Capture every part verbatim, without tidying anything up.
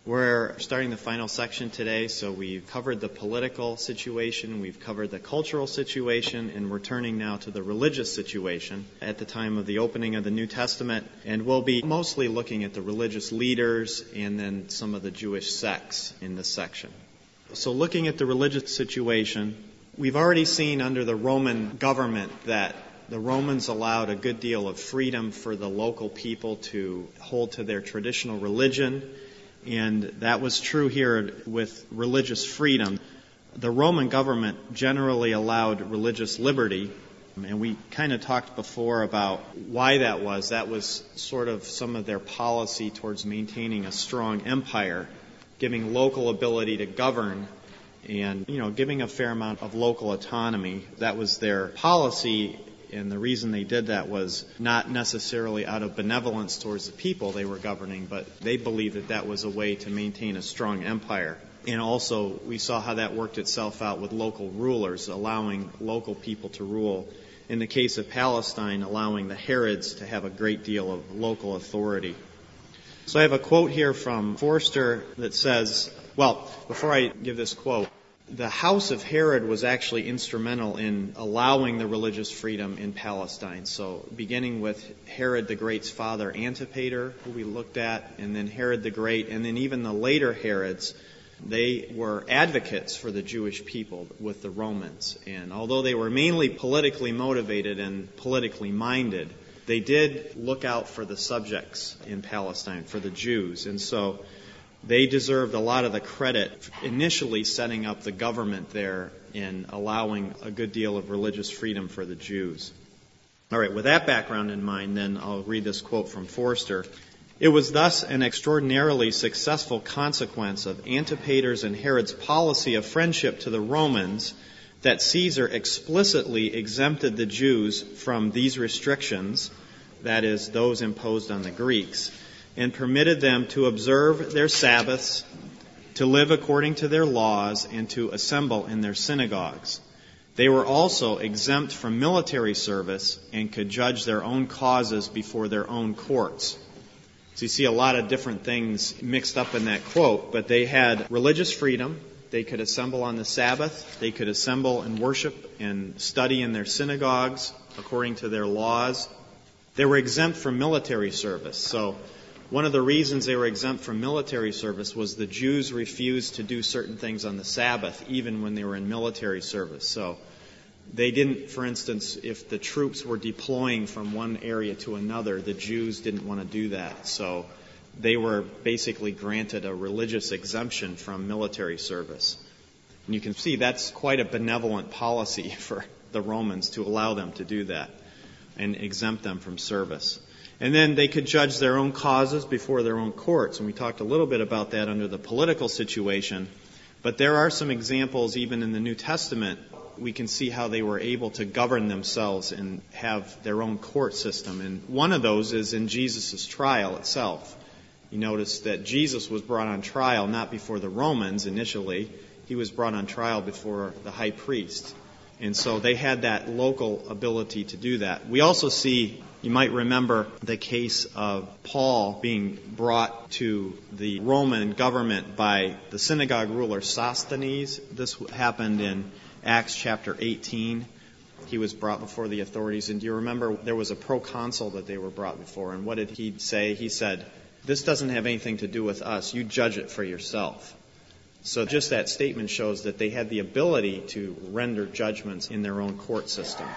We're starting the final section today, so we've covered the political situation, we've covered the cultural situation, and we're turning now to the religious situation at the time of the opening of the New Testament, and we'll be mostly looking at the religious leaders and then some of the Jewish sects in this section. So looking at the religious situation, we've already seen under the Roman government that the Romans allowed a good deal of freedom for the local people to hold to their traditional religion. And that was true here with religious freedom. The Roman government generally allowed religious liberty, and we kind of talked before about why that was. That was sort of some of their policy towards maintaining a strong empire, giving local ability to govern, and, you know, giving a fair amount of local autonomy. That was their policy. And the reason they did that was not necessarily out of benevolence towards the people they were governing, but they believed that that was a way to maintain a strong empire. And also, we saw how that worked itself out with local rulers, allowing local people to rule. In the case of Palestine, allowing the Herods to have a great deal of local authority. So I have a quote here from Forster that says, well, before I give this quote, the house of Herod was actually instrumental in allowing the religious freedom in Palestine. So beginning with Herod the Great's father, Antipater, who we looked at, and then Herod the Great, and then even the later Herods, they were advocates for the Jewish people with the Romans. And although they were mainly politically motivated and politically minded, they did look out for the subjects in Palestine, for the Jews. And so they deserved a lot of the credit initially setting up the government there and allowing a good deal of religious freedom for the Jews. All right, with that background in mind, then I'll read this quote from Forster. It was thus an extraordinarily successful consequence of Antipater's and Herod's policy of friendship to the Romans that Caesar explicitly exempted the Jews from these restrictions, that is, those imposed on the Greeks, and permitted them to observe their Sabbaths, to live according to their laws, and to assemble in their synagogues. They were also exempt from military service and could judge their own causes before their own courts. So you see a lot of different things mixed up in that quote, but they had religious freedom. They could assemble on the Sabbath. They could assemble and worship and study in their synagogues according to their laws. They were exempt from military service. So one of the reasons they were exempt from military service was the Jews refused to do certain things on the Sabbath, even when they were in military service. So they didn't, for instance, if the troops were deploying from one area to another, the Jews didn't want to do that. So they were basically granted a religious exemption from military service. And you can see that's quite a benevolent policy for the Romans to allow them to do that and exempt them from service. And then they could judge their own causes before their own courts. And we talked a little bit about that under the political situation. But there are some examples even in the New Testament. We can see how they were able to govern themselves and have their own court system. And one of those is in Jesus' trial itself. You notice that Jesus was brought on trial not before the Romans initially. He was brought on trial before the high priest. And so they had that local ability to do that. We also see, you might remember the case of Paul being brought to the Roman government by the synagogue ruler Sosthenes. This happened in Acts chapter eighteen. He was brought before the authorities. And do you remember there was a proconsul that they were brought before? And what did he say? He said, "This doesn't have anything to do with us. You judge it for yourself." So just that statement shows that they had the ability to render judgments in their own court system.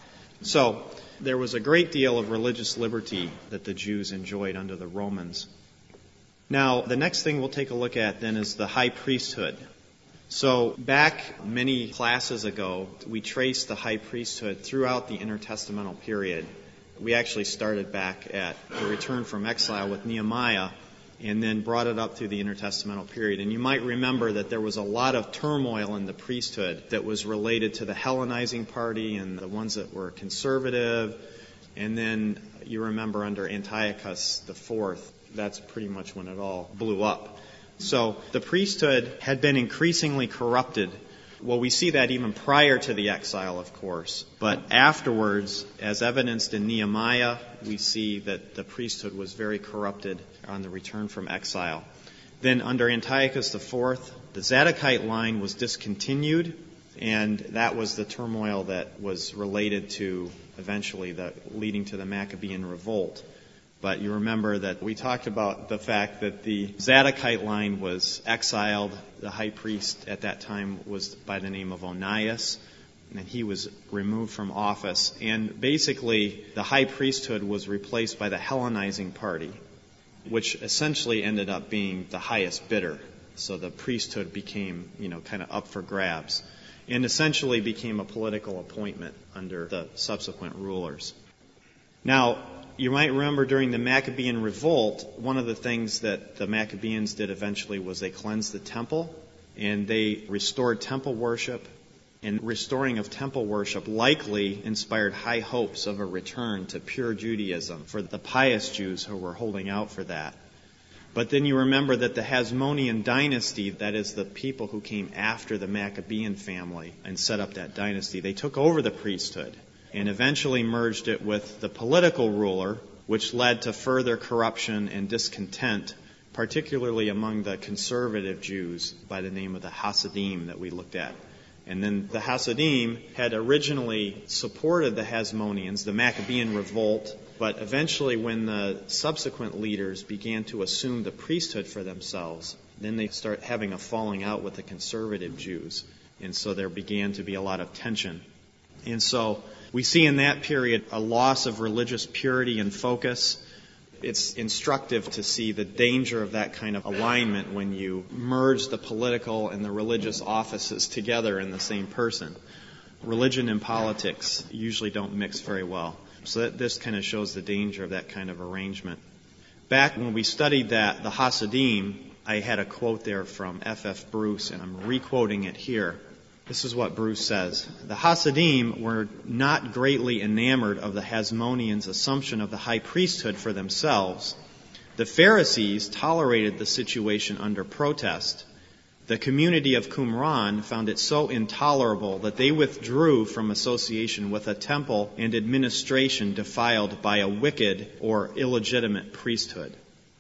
So there was a great deal of religious liberty that the Jews enjoyed under the Romans. Now, the next thing we'll take a look at then is the high priesthood. So back many classes ago, we traced the high priesthood throughout the intertestamental period. We actually started back at the return from exile with Nehemiah and then brought it up through the intertestamental period. And you might remember that there was a lot of turmoil in the priesthood that was related to the Hellenizing party and the ones that were conservative. And then you remember under Antiochus the Fourth, that's pretty much when it all blew up. So the priesthood had been increasingly corrupted. Well, we see that even prior to the exile, of course. But afterwards, as evidenced in Nehemiah, we see that the priesthood was very corrupted on the return from exile. Then under Antiochus the Fourth, the Zadokite line was discontinued, and that was the turmoil that was related to eventually the leading to the Maccabean revolt. But you remember that we talked about the fact that the Zadokite line was exiled. The high priest at that time was by the name of Onias, and he was removed from office. And basically, the high priesthood was replaced by the Hellenizing party, which essentially ended up being the highest bidder. So the priesthood became, you know, kind of up for grabs, and essentially became a political appointment under the subsequent rulers. Now, you might remember during the Maccabean revolt, one of the things that the Maccabeans did eventually was they cleansed the temple, and they restored temple worship. And restoring of temple worship likely inspired high hopes of a return to pure Judaism for the pious Jews who were holding out for that. But then you remember that the Hasmonean dynasty, that is the people who came after the Maccabean family and set up that dynasty, they took over the priesthood and eventually merged it with the political ruler, which led to further corruption and discontent, particularly among the conservative Jews by the name of the Hasidim that we looked at. And then the Hasidim had originally supported the Hasmoneans, the Maccabean revolt, but eventually when the subsequent leaders began to assume the priesthood for themselves, then they start having a falling out with the conservative Jews. And so there began to be a lot of tension. And so we see in that period a loss of religious purity and focus. It's instructive to see the danger of that kind of alignment when you merge the political and the religious offices together in the same person. Religion and politics usually don't mix very well. So that this kind of shows the danger of that kind of arrangement. Back when we studied that, the Hasidim, I had a quote there from F F Bruce, and I'm re-quoting it here. This is what Bruce says. The Hasidim were not greatly enamored of the Hasmoneans' assumption of the high priesthood for themselves. The Pharisees tolerated the situation under protest. The community of Qumran found it so intolerable that they withdrew from association with a temple and administration defiled by a wicked or illegitimate priesthood.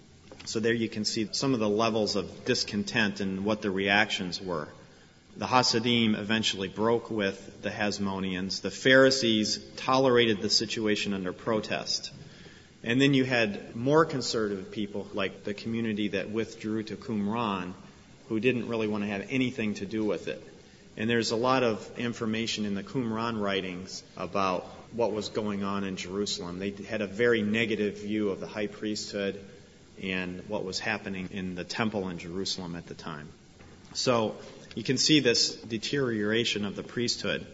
So there you can see some of the levels of discontent and what the reactions were. The Hasidim eventually broke with the Hasmoneans. The Pharisees tolerated the situation under protest. And then you had more conservative people, like the community that withdrew to Qumran, who didn't really want to have anything to do with it. And there's a lot of information in the Qumran writings about what was going on in Jerusalem. They had a very negative view of the high priesthood and what was happening in the temple in Jerusalem at the time. So you can see this deterioration of the priesthood.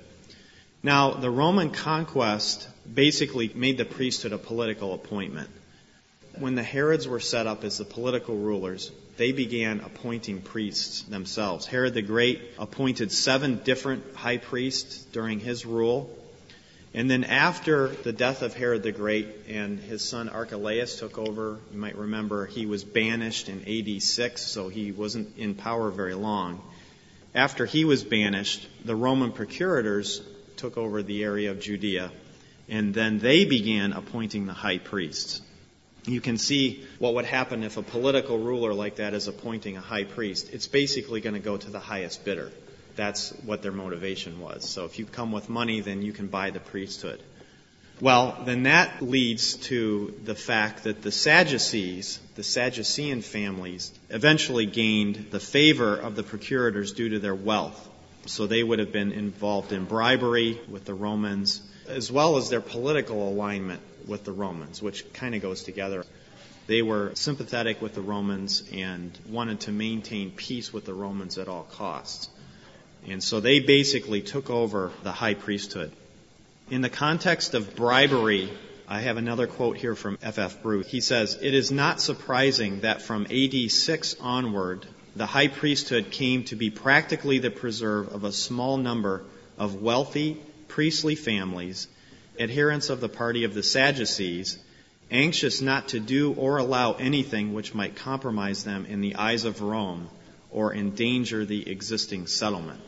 Now, the Roman conquest basically made the priesthood a political appointment. When the Herods were set up as the political rulers, they began appointing priests themselves. Herod the Great appointed seven different high priests during his rule. And then after the death of Herod the Great and his son Archelaus took over, you might remember he was banished in A D six, so he wasn't in power very long. After he was banished, the Roman procurators took over the area of Judea, and then they began appointing the high priests. You can see what would happen if a political ruler like that is appointing a high priest. It's basically going to go to the highest bidder. That's what their motivation was. So if you come with money, then you can buy the priesthood. Well, then that leads to the fact that the Sadducees, the Sadducean families, eventually gained the favor of the procurators due to their wealth. So they would have been involved in bribery with the Romans, as well as their political alignment with the Romans, which kind of goes together. They were sympathetic with the Romans and wanted to maintain peace with the Romans at all costs. And so they basically took over the high priesthood. In the context of bribery, I have another quote here from F F Bruce. He says, "It is not surprising that from A D six onward, the high priesthood came to be practically the preserve of a small number of wealthy priestly families, adherents of the party of the Sadducees, anxious not to do or allow anything which might compromise them in the eyes of Rome or endanger the existing settlement."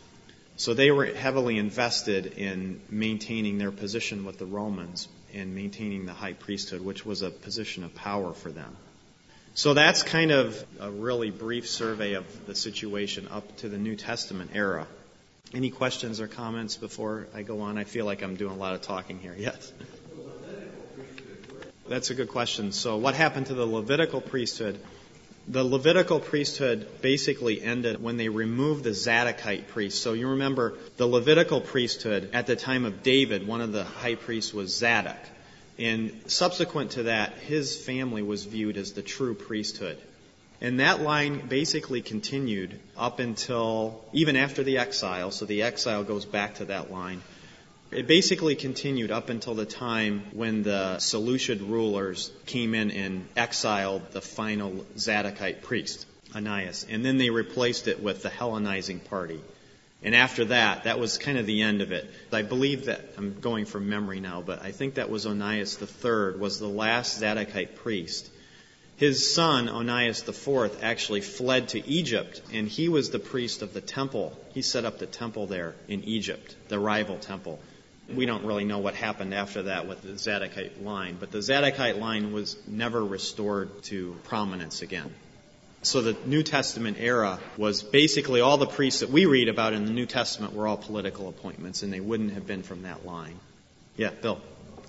So they were heavily invested in maintaining their position with the Romans and maintaining the high priesthood, which was a position of power for them. So that's kind of a really brief survey of the situation up to the New Testament era. Any questions or comments before I go on? I feel like I'm doing a lot of talking here. Yes? That's a good question. So what happened to the Levitical priesthood? The Levitical priesthood basically ended when they removed the Zadokite priest. So you remember the Levitical priesthood at the time of David, one of the high priests was Zadok. And subsequent to that, his family was viewed as the true priesthood. And that line basically continued up until, even after the exile, so the exile goes back to that line. It basically continued up until the time when the Seleucid rulers came in and exiled the final Zadokite priest, Onias. And then they replaced it with the Hellenizing party. And after that, that was kind of the end of it. I believe that, I'm going from memory now, but I think that was Onias the third, was the last Zadokite priest. His son, Onias the fourth, actually fled to Egypt, and he was the priest of the temple. He set up the temple there in Egypt, the rival temple. We don't really know what happened after that with the Zadokite line, but the Zadokite line was never restored to prominence again. So the New Testament era was basically all the priests that we read about in the New Testament were all political appointments, and they wouldn't have been from that line. Yeah, Bill.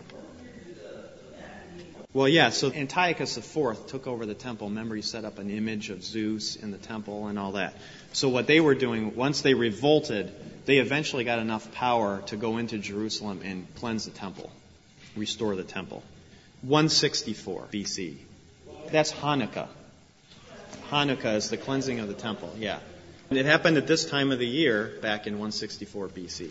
Well, yeah, so Antiochus the fourth took over the temple. Remember, he set up an image of Zeus in the temple and all that. So what they were doing, once they revolted, they eventually got enough power to go into Jerusalem and cleanse the temple, restore the temple. one sixty-four B C. That's Hanukkah. Hanukkah is the cleansing of the temple, yeah. It happened at this time of the year, back in one sixty-four B C.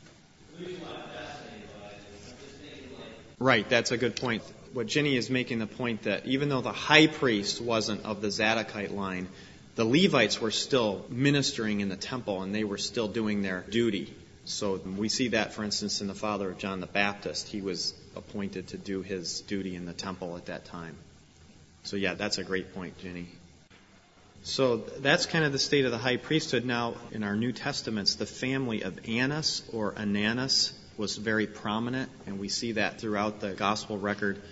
Right, that's a good point. What Jenny is making the point that even though the high priest wasn't of the Zadokite line, the Levites were still ministering in the temple and they were still doing their duty. So we see that, for instance, in the father of John the Baptist. He was appointed to do his duty in the temple at that time. So yeah, that's a great point, Jenny. So that's kind of the state of the high priesthood. Now, in our New Testaments, the family of Annas or Ananus was very prominent, and we see that throughout the gospel record.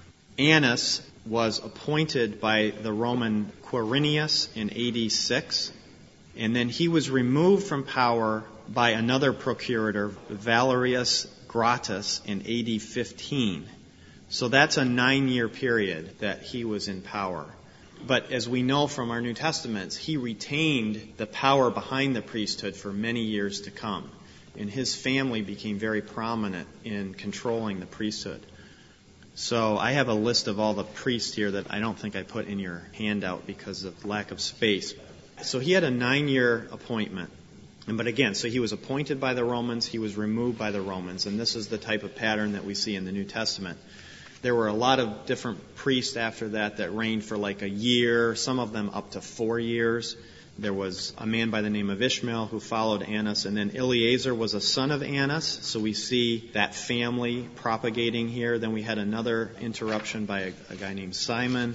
Annas was appointed by the Roman Quirinius in A D six, and then he was removed from power by another procurator, Valerius Gratus, in A D fifteen. So that's a nine-year period that he was in power. But as we know from our New Testaments, he retained the power behind the priesthood for many years to come. And his family became very prominent in controlling the priesthood. So I have a list of all the priests here that I don't think I put in your handout because of lack of space. So he had a nine-year appointment. And but again, so he was appointed by the Romans, he was removed by the Romans. And this is the type of pattern that we see in the New Testament. There were a lot of different priests after that that reigned for like a year, some of them up to four years. There was a man by the name of Ishmael who followed Annas, and then Eleazar was a son of Annas, so we see that family propagating here. Then we had another interruption by a, a guy named Simon.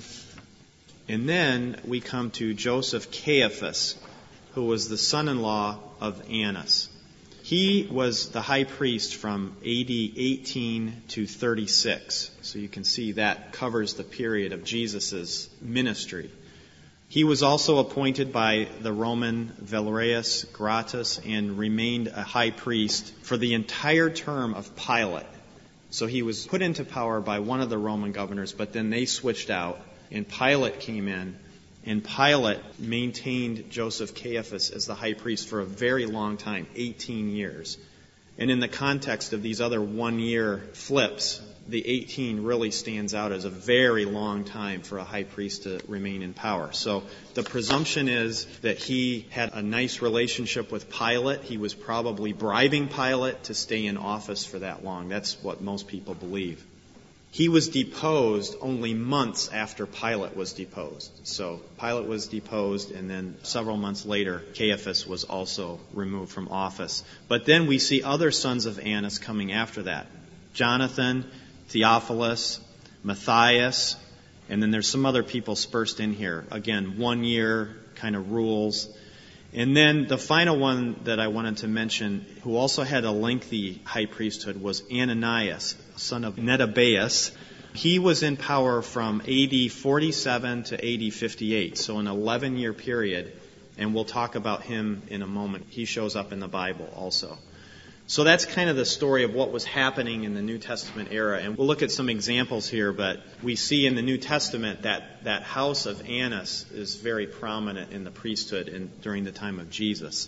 And then we come to Joseph Caiaphas, who was the son-in-law of Annas. He was the high priest from A D eighteen to thirty-six. So you can see that covers the period of Jesus' ministry. He was also appointed by the Roman Valerius Gratus and remained a high priest for the entire term of Pilate. So he was put into power by one of the Roman governors, but then they switched out and Pilate came in. And Pilate maintained Joseph Caiaphas as the high priest for a very long time, eighteen years. And in the context of these other one-year flips, the eighteen really stands out as a very long time for a high priest to remain in power. So the presumption is that he had a nice relationship with Pilate. He was probably bribing Pilate to stay in office for that long. That's what most people believe. He was deposed only months after Pilate was deposed. So Pilate was deposed, and then several months later, Caiaphas was also removed from office. But then we see other sons of Annas coming after that. Jonathan, Theophilus, Matthias, and then there's some other people dispersed in here. Again, one year kind of rules. And then the final one that I wanted to mention, who also had a lengthy high priesthood, was Ananias, son of Nedabeus, He was in power from A D forty-seven to A D fifty-eight, so an eleven-year period, and we'll talk about him in a moment. He shows up in the Bible also. So that's kind of the story of what was happening in the New Testament era, and we'll look at some examples here, but we see in the New Testament that that house of Annas is very prominent in the priesthood in, during the time of Jesus.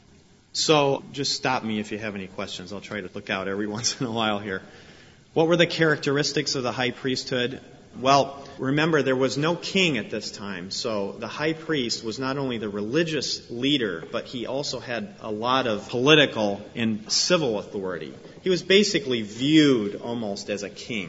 So just stop me if you have any questions. I'll try to look out every once in a while here. What were the characteristics of the high priesthood? Well, remember, there was no king at this time, so the high priest was not only the religious leader, but he also had a lot of political and civil authority. He was basically viewed almost as a king.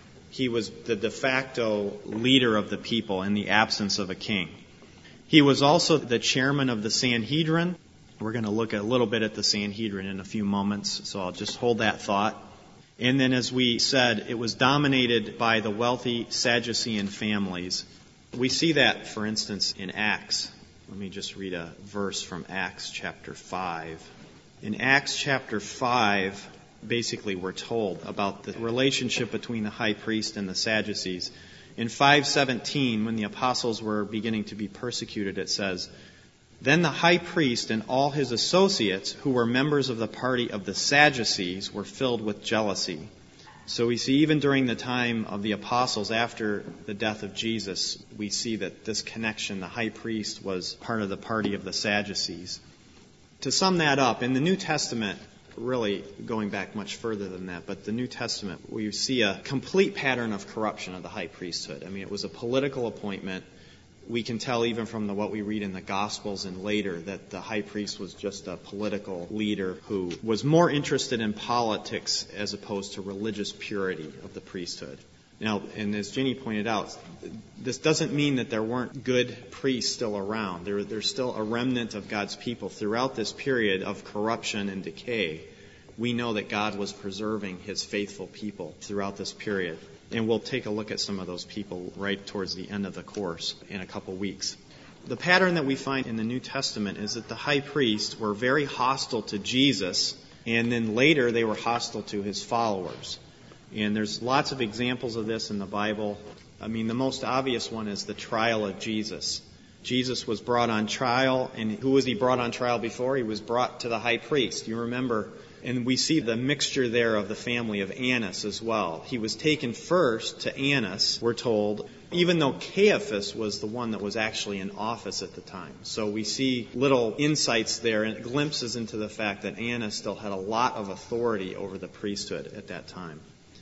He was the de facto leader of the people in the absence of a king. He was also the chairman of the Sanhedrin. We're going to look a little bit at the Sanhedrin in a few moments, so I'll just hold that thought. And then, as we said, it was dominated by the wealthy Sadducean families. We see that, for instance, in Acts. Let me just read a verse from Acts chapter five. In Acts chapter five, basically we're told about the relationship between the high priest and the Sadducees. In five seventeen, when the apostles were beginning to be persecuted, it says, "Then the high priest and all his associates, who were members of the party of the Sadducees, were filled with jealousy." So we see even during the time of the apostles, after the death of Jesus, we see that this connection, the high priest was part of the party of the Sadducees. To sum that up, in the New Testament, really going back much further than that, but the New Testament, we see a complete pattern of corruption of the high priesthood. I mean, it was a political appointment. We can tell even from the, what we read in the Gospels and later that the high priest was just a political leader who was more interested in politics as opposed to religious purity of the priesthood. Now, and as Jenny pointed out, this doesn't mean that there weren't good priests still around. There, there's still a remnant of God's people. Throughout this period of corruption and decay, we know that God was preserving his faithful people throughout this period. And we'll take a look at some of those people right towards the end of the course in a couple weeks. The pattern that we find in the New Testament is that the high priests were very hostile to Jesus, and then later they were hostile to his followers. And there's lots of examples of this in the Bible. I mean, the most obvious one is the trial of Jesus. Jesus was brought on trial, and who was he brought on trial before? He was brought to the high priest. You remember. And we see the mixture there of the family of Annas as well. He was taken first to Annas, we're told, even though Caiaphas was the one that was actually in office at the time. So we see little insights there and glimpses into the fact that Annas still had a lot of authority over the priesthood at that time.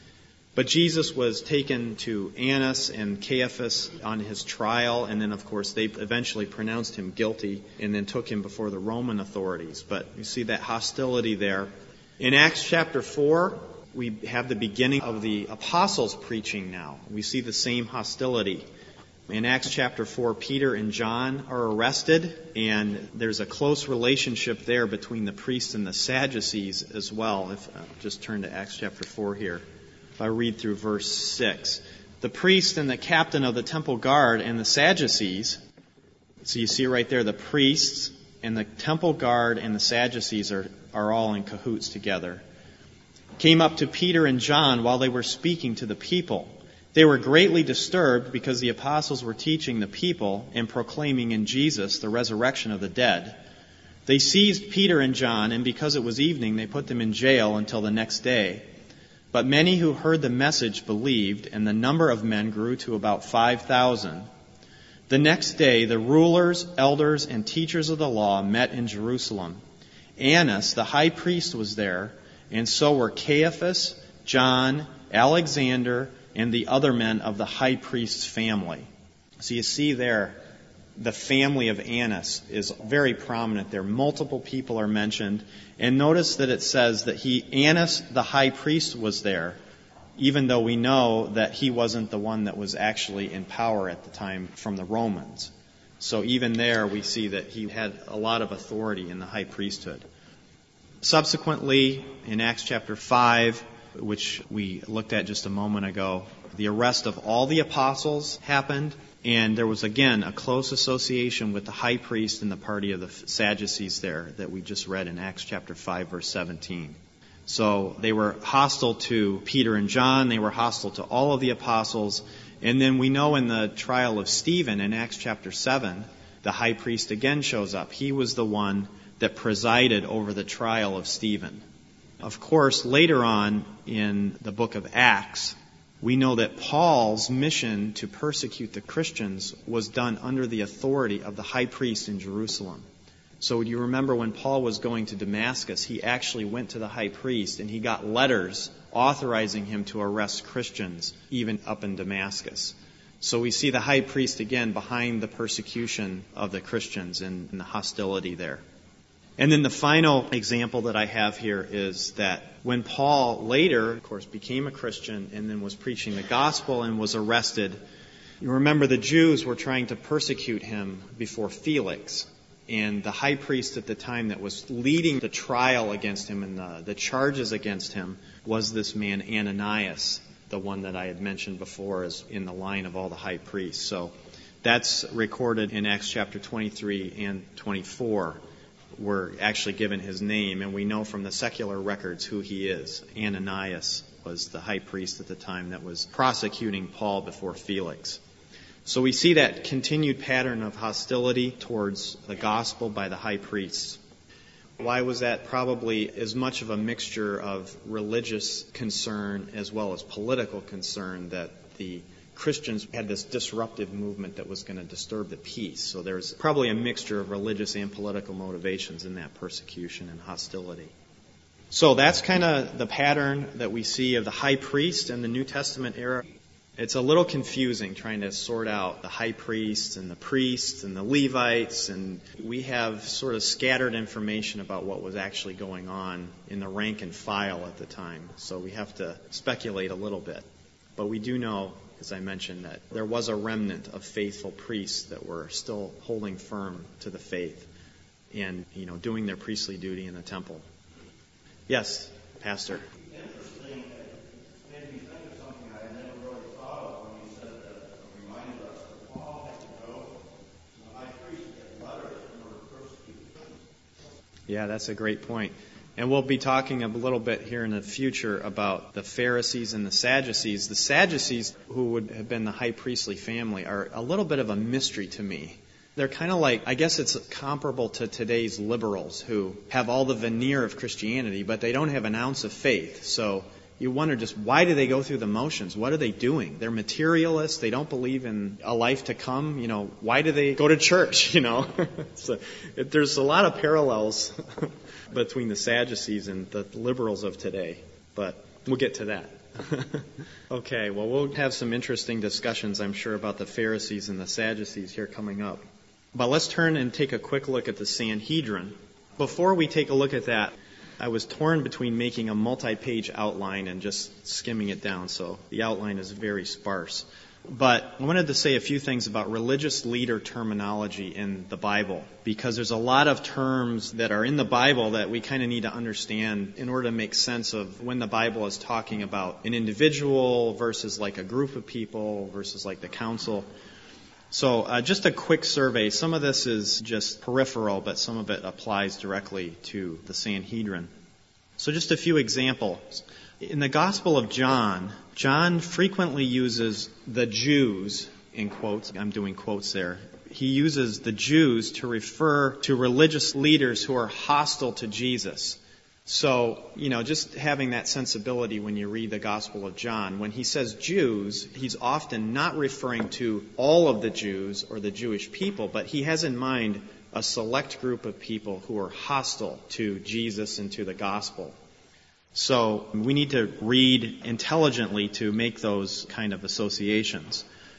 But Jesus was taken to Annas and Caiaphas on his trial, and then, of course, they eventually pronounced him guilty and then took him before the Roman authorities. But you see that hostility there. In Acts chapter four, we have the beginning of the apostles preaching now. We see the same hostility. In Acts chapter four, Peter and John are arrested, and there's a close relationship there between the priests and the Sadducees as well. If uh, just turn to Acts chapter four here. If I read through verse six. The priest and the captain of the temple guard and the Sadducees, so you see right there the priests and the temple guard and the Sadducees are, are all in cahoots together, came up to Peter and John while they were speaking to the people. They were greatly disturbed because the apostles were teaching the people and proclaiming in Jesus the resurrection of the dead. They seized Peter and John, and because it was evening, they put them in jail until the next day. But many who heard the message believed, and the number of men grew to about five thousand. The next day, the rulers, elders, and teachers of the law met in Jerusalem. Annas, the high priest, was there, and so were Caiaphas, John, Alexander, and the other men of the high priest's family. So you see there, the family of Annas is very prominent there. Multiple people are mentioned. And notice that it says that he, Annas, the high priest, was there, even though we know that he wasn't the one that was actually in power at the time from the Romans. So even there we see that he had a lot of authority in the high priesthood. Subsequently, in Acts chapter five, which we looked at just a moment ago, the arrest of all the apostles happened, and there was again a close association with the high priest and the party of the Sadducees there that we just read in Acts chapter five, verse seventeen. So they were hostile to Peter and John. They were hostile to all of the apostles. And then we know in the trial of Stephen in Acts chapter seven, the high priest again shows up. He was the one that presided over the trial of Stephen. Of course, later on in the book of Acts, we know that Paul's mission to persecute the Christians was done under the authority of the high priest in Jerusalem. So you remember when Paul was going to Damascus, he actually went to the high priest and he got letters authorizing him to arrest Christians, even up in Damascus. So we see the high priest again behind the persecution of the Christians and, and the hostility there. And then the final example that I have here is that when Paul later, of course, became a Christian and then was preaching the gospel and was arrested, you remember the Jews were trying to persecute him before Felix. And the high priest at the time that was leading the trial against him and the, the charges against him was this man Ananias, the one that I had mentioned before is in the line of all the high priests. So that's recorded in Acts chapter twenty-three and twenty-four. We're actually given his name, and we know from the secular records who he is. Ananias was the high priest at the time that was prosecuting Paul before Felix. So we see that continued pattern of hostility towards the gospel by the high priests. Why was that? Probably as much of a mixture of religious concern as well as political concern that the Christians had this disruptive movement that was going to disturb the peace. So there's probably a mixture of religious and political motivations in that persecution and hostility. So that's kind of the pattern that we see of the high priest in the New Testament era. It's a little confusing trying to sort out the high priests and the priests and the Levites, and we have sort of scattered information about what was actually going on in the rank and file at the time. So we have to speculate a little bit. But we do know, as I mentioned, that there was a remnant of faithful priests that were still holding firm to the faith and, you know, doing their priestly duty in the temple. Yes, Pastor. Yeah, that's a great point. And we'll be talking a little bit here in the future about the Pharisees and the Sadducees. The Sadducees, who would have been the high priestly family, are a little bit of a mystery to me. They're kind of like, I guess it's comparable to today's liberals who have all the veneer of Christianity, but they don't have an ounce of faith. So you wonder just, why do they go through the motions? What are they doing? They're materialists. They don't believe in a life to come. You know, why do they go to church? You know, so it, there's a lot of parallels between the Sadducees and the liberals of today. But we'll get to that. Okay, well, we'll have some interesting discussions, I'm sure, about the Pharisees and the Sadducees here coming up. But let's turn and take a quick look at the Sanhedrin. Before we take a look at that, I was torn between making a multi-page outline and just skimming it down, so the outline is very sparse. But I wanted to say a few things about religious leader terminology in the Bible, because there's a lot of terms that are in the Bible that we kind of need to understand in order to make sense of when the Bible is talking about an individual versus like a group of people versus like the council. So uh, just a quick survey. Some of this is just peripheral, but some of it applies directly to the Sanhedrin. So just a few examples. In the Gospel of John, John frequently uses the Jews, in quotes, I'm doing quotes there. He uses the Jews to refer to religious leaders who are hostile to Jesus. So, you know, just having that sensibility when you read the Gospel of John, when he says Jews, he's often not referring to all of the Jews or the Jewish people, but he has in mind a select group of people who are hostile to Jesus and to the gospel. So we need to read intelligently to make those kind of associations.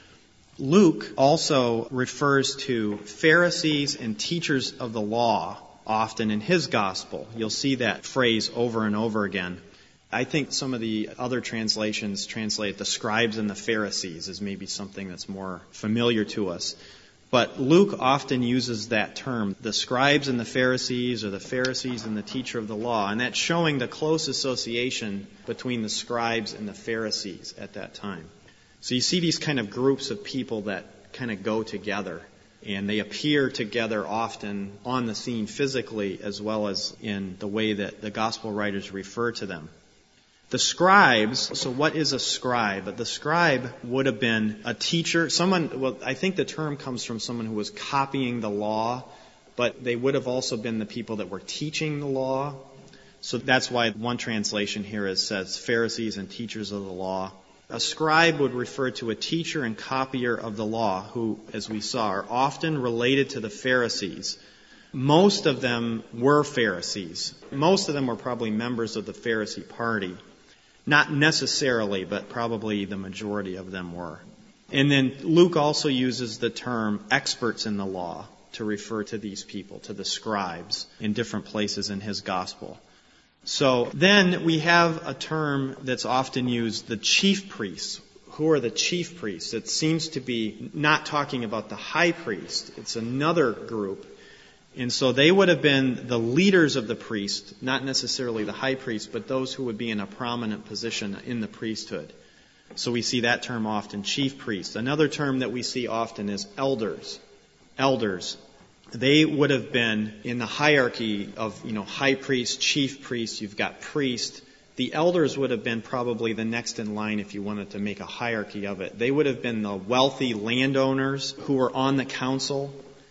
Luke also refers to Pharisees and teachers of the law often in his gospel. You'll see that phrase over and over again. I think some of the other translations translate the scribes and the Pharisees as maybe something that's more familiar to us. But Luke often uses that term, the scribes and the Pharisees, or the Pharisees and the teacher of the law, and that's showing the close association between the scribes and the Pharisees at that time. So you see these kind of groups of people that kind of go together. and they appear together often on the scene physically as well as in the way that the gospel writers refer to them. The scribes, so what is a scribe? The scribe would have been a teacher, someone, well, I think the term comes from someone who was copying the law, but they would have also been the people that were teaching the law. So that's why one translation here is, says Pharisees and teachers of the law. A scribe would refer to a teacher and copier of the law who, as we saw, are often related to the Pharisees. Most of them were Pharisees. Most of them were probably members of the Pharisee party. Not necessarily, but probably the majority of them were. And then Luke also uses the term experts in the law to refer to these people, to the scribes, in different places in his gospel. So then we have a term that's often used, the chief priests. Who are the chief priests? It seems to be not talking about the high priest. It's another group. And so they would have been the leaders of the priest, not necessarily the high priest, but those who would be in a prominent position in the priesthood. So we see that term often, chief priests. Another term that we see often is elders. Elders. They would have been in the hierarchy of, you know, high priest, chief priest, you've got priest. The elders would have been probably the next in line if you wanted to make a hierarchy of it. They would have been the wealthy landowners who were on the council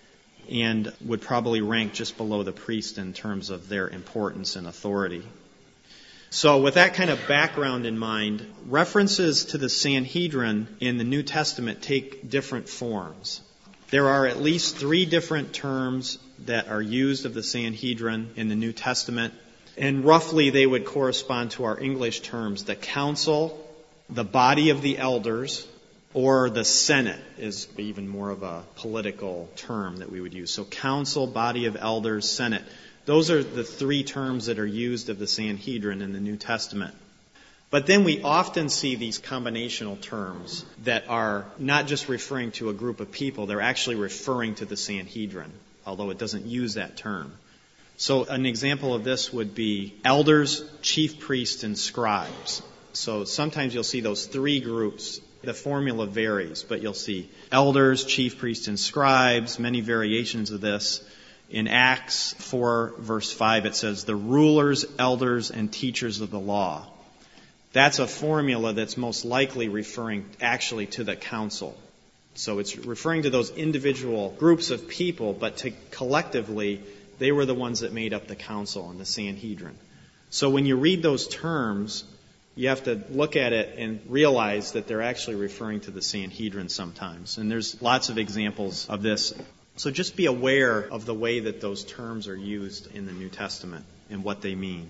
and would probably rank just below the priest in terms of their importance and authority. So with that kind of background in mind, references to the Sanhedrin in the New Testament take different forms. There are at least three different terms that are used of the Sanhedrin in the New Testament, and roughly they would correspond to our English terms. The council, the body of the elders, or the Senate is even more of a political term that we would use. So council, body of elders, Senate. Those are the three terms that are used of the Sanhedrin in the New Testament. But then we often see these combinational terms that are not just referring to a group of people, they're actually referring to the Sanhedrin, although it doesn't use that term. So an example of this would be elders, chief priests, and scribes. So sometimes you'll see those three groups. The formula varies, but you'll see elders, chief priests, and scribes, many variations of this. In Acts four, verse five, it says, the rulers, elders, and teachers of the law. That's a formula that's most likely referring actually to the council. So it's referring to those individual groups of people, but to collectively, they were the ones that made up the council and the Sanhedrin. So when you read those terms, you have to look at it and realize that they're actually referring to the Sanhedrin sometimes. And there's lots of examples of this. So just be aware of the way that those terms are used in the New Testament and what they mean.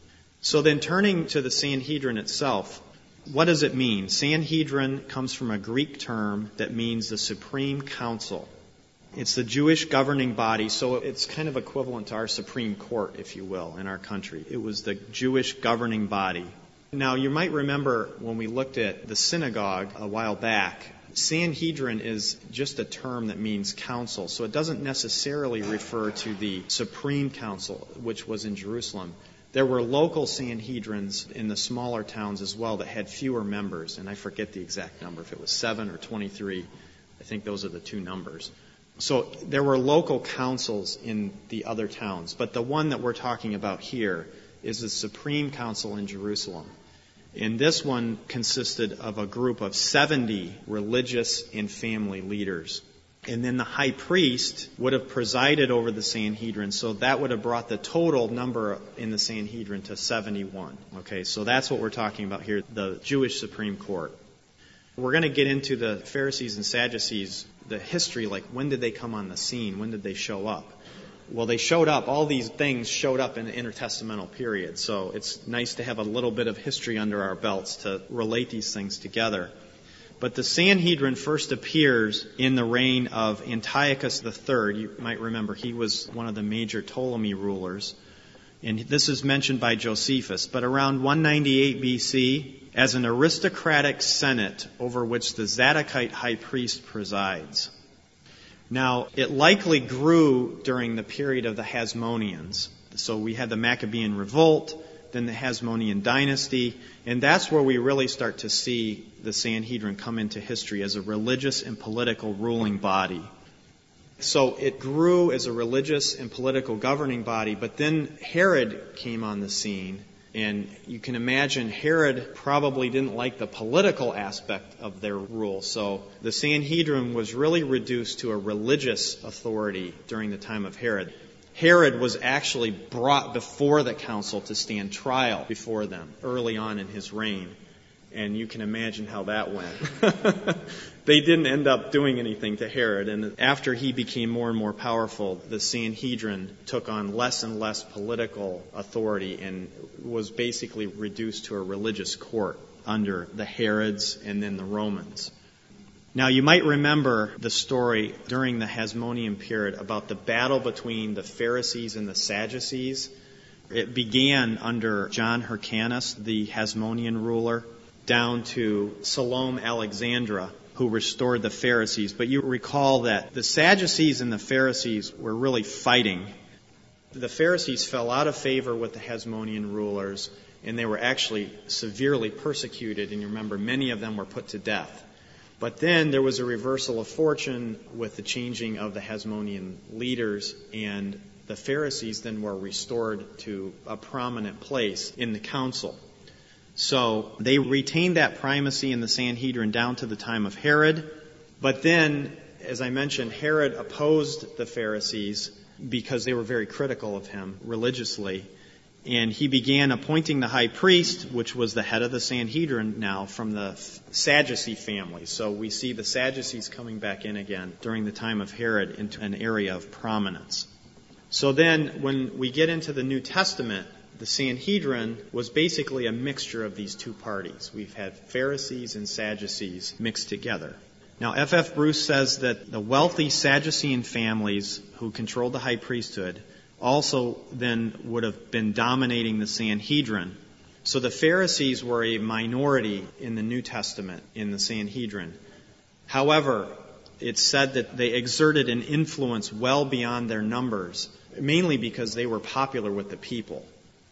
So then turning to the Sanhedrin itself, what does it mean? Sanhedrin comes from a Greek term that means the Supreme Council. It's the Jewish governing body, so it's kind of equivalent to our Supreme Court, if you will, in our country. It was the Jewish governing body. Now, you might remember when we looked at the synagogue a while back, Sanhedrin is just a term that means council, so it doesn't necessarily refer to the Supreme Council, which was in Jerusalem. There were local Sanhedrins in the smaller towns as well that had fewer members, and I forget the exact number, if it was seven or twenty-three. I think those are the two numbers. So there were local councils in the other towns, but the one that we're talking about here is the Supreme Council in Jerusalem. And this one consisted of a group of seventy religious and family leaders. And then the high priest would have presided over the Sanhedrin, so that would have brought the total number in the Sanhedrin to seventy-one. Okay, so that's what we're talking about here, the Jewish Supreme Court. We're going to get into the Pharisees and Sadducees, the history, like when did they come on the scene, when did they show up? Well, they showed up, all these things showed up in the intertestamental period, so it's nice to have a little bit of history under our belts to relate these things together. But the Sanhedrin first appears in the reign of Antiochus the Third. You might remember he was one of the major Ptolemy rulers. And this is mentioned by Josephus. But around one ninety-eight B C, as an aristocratic senate over which the Zadokite high priest presides. Now, it likely grew during the period of the Hasmoneans. So we had the Maccabean revolt, then the Hasmonean dynasty, and that's where we really start to see the Sanhedrin come into history as a religious and political ruling body. So it grew as a religious and political governing body, but then Herod came on the scene. And you can imagine Herod probably didn't like the political aspect of their rule. So the Sanhedrin was really reduced to a religious authority during the time of Herod. Herod was actually brought before the council to stand trial before them early on in his reign. And you can imagine how that went. They didn't end up doing anything to Herod. And after he became more and more powerful, the Sanhedrin took on less and less political authority and was basically reduced to a religious court under the Herods and then the Romans. Now, you might remember the story during the Hasmonean period about the battle between the Pharisees and the Sadducees. It began under John Hyrcanus, the Hasmonean ruler, down to Salome Alexandra, who restored the Pharisees. But you recall that the Sadducees and the Pharisees were really fighting. The Pharisees fell out of favor with the Hasmonean rulers, and they were actually severely persecuted. And you remember, many of them were put to death. But then there was a reversal of fortune with the changing of the Hasmonean leaders, and the Pharisees then were restored to a prominent place in the council. So they retained that primacy in the Sanhedrin down to the time of Herod. But then, as I mentioned, Herod opposed the Pharisees because they were very critical of him religiously. And he began appointing the high priest, which was the head of the Sanhedrin now, from the Sadducee family. So we see the Sadducees coming back in again during the time of Herod into an area of prominence. So then when we get into the New Testament, the Sanhedrin was basically a mixture of these two parties. We've had Pharisees and Sadducees mixed together. Now, F F Bruce says that the wealthy Sadducean families who controlled the high priesthood also then would have been dominating the Sanhedrin. So the Pharisees were a minority in the New Testament in the Sanhedrin. However, it's said that they exerted an influence well beyond their numbers, mainly because they were popular with the people.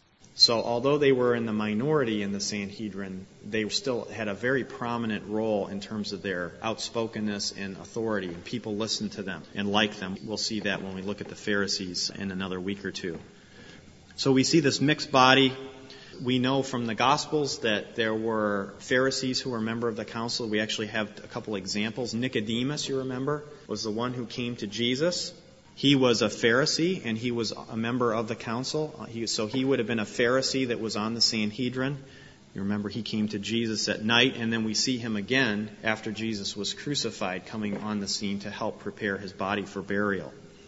So although they were in the minority in the Sanhedrin, they still had a very prominent role in terms of their outspokenness and authority, and people listened to them and liked them. We'll see that when we look at the Pharisees in another week or two. So we see this mixed body. We know from the Gospels that there were Pharisees who were a member of the council. We actually have a couple examples. Nicodemus, you remember, was the one who came to Jesus. He was a Pharisee, and he was a member of the council. He, so he would have been a Pharisee that was on the Sanhedrin. You remember he came to Jesus at night, and then we see him again after Jesus was crucified, coming on the scene to help prepare his body for burial.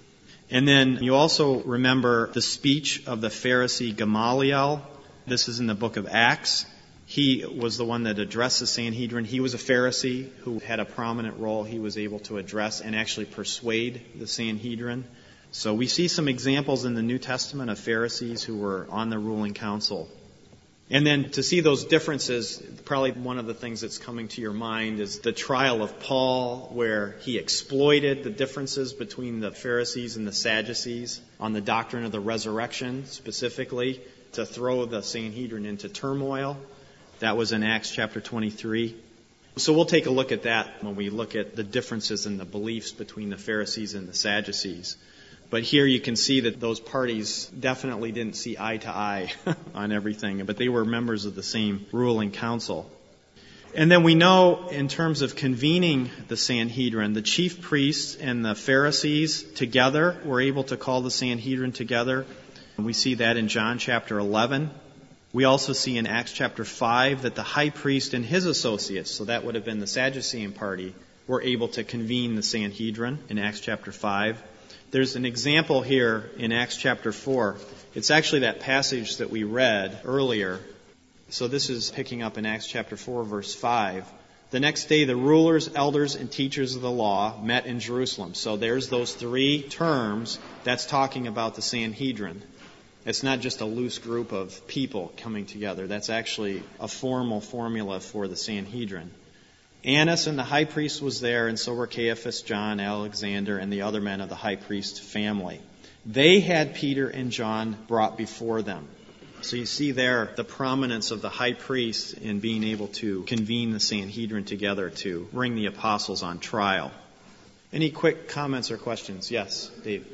And then you also remember the speech of the Pharisee Gamaliel. This is in the book of Acts. He was the one that addressed the Sanhedrin. He was a Pharisee who had a prominent role. He was able to address and actually persuade the Sanhedrin. So we see some examples in the New Testament of Pharisees who were on the ruling council. And then to see those differences, probably one of the things that's coming to your mind is the trial of Paul, where he exploited the differences between the Pharisees and the Sadducees on the doctrine of the resurrection specifically to throw the Sanhedrin into turmoil. That was in Acts chapter twenty-three. So we'll take a look at that when we look at the differences in the beliefs between the Pharisees and the Sadducees. But here you can see that those parties definitely didn't see eye to eye on everything, but they were members of the same ruling council. And then we know in terms of convening the Sanhedrin, the chief priests and the Pharisees together were able to call the Sanhedrin together. And we see that in John chapter eleven. We also see in Acts chapter five that the high priest and his associates, so that would have been the Sadducean party, were able to convene the Sanhedrin in Acts chapter five. There's an example here in Acts chapter four. It's actually that passage that we read earlier. So this is picking up in Acts chapter four, verse five. The next day the rulers, elders, and teachers of the law met in Jerusalem. So there's those three terms. That's talking about the Sanhedrin. It's not just a loose group of people coming together. That's actually a formal formula for the Sanhedrin. Annas and the high priest was there, and so were Caiaphas, John, Alexander, and the other men of the high priest family. They had Peter and John brought before them. So you see there the prominence of the high priest in being able to convene the Sanhedrin together to bring the apostles on trial. Any quick comments or questions? Yes, Dave.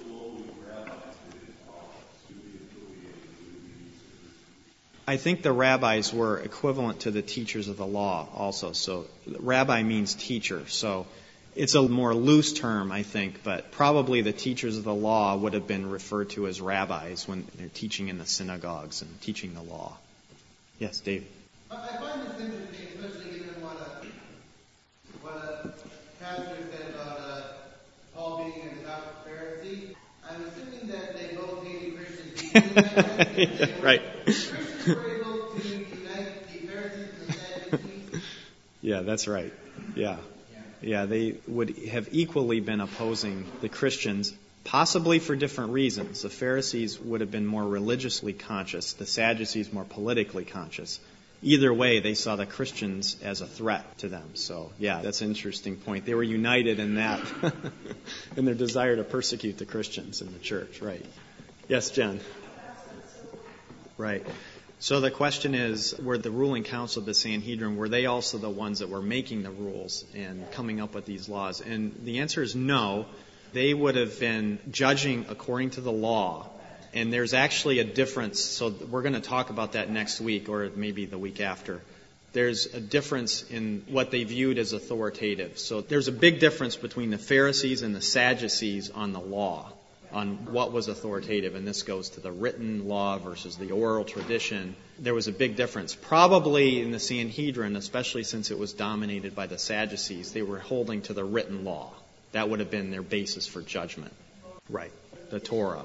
I think the rabbis were equivalent to the teachers of the law also. So rabbi means teacher. So it's a more loose term, I think, but probably the teachers of the law would have been referred to as rabbis when they're teaching in the synagogues and teaching the law. Yes, Dave. I find this interesting, especially given what a, what a pastor said about uh, Paul being a devout Pharisee. I'm assuming that they both hated Christians. Right. Christians were able to unite the Pharisees and the Sadducees. Yeah, that's right. Yeah. Yeah, they would have equally been opposing the Christians, possibly for different reasons. The Pharisees would have been more religiously conscious, the Sadducees more politically conscious. Either way, they saw the Christians as a threat to them. So, yeah, that's an interesting point. They were united in that, in their desire to persecute the Christians in the church, right? Yes, Jen? Right. So the question is, were the ruling council of the Sanhedrin, were they also the ones that were making the rules and coming up with these laws? And the answer is no. They would have been judging according to the law. And there's actually a difference. So we're going to talk about that next week or maybe the week after. There's a difference in what they viewed as authoritative. So there's a big difference between the Pharisees and the Sadducees on the law, on what was authoritative, and this goes to the written law versus the oral tradition. There was a big difference. Probably in the Sanhedrin, especially since it was dominated by the Sadducees, they were holding to the written law. That would have been their basis for judgment. Right. The Torah.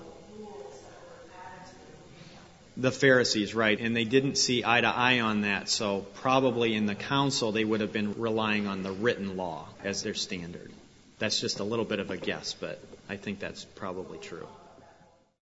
The Pharisees, right. And they didn't see eye to eye on that, so probably in the council they would have been relying on the written law as their standard. That's just a little bit of a guess, but I think that's probably true.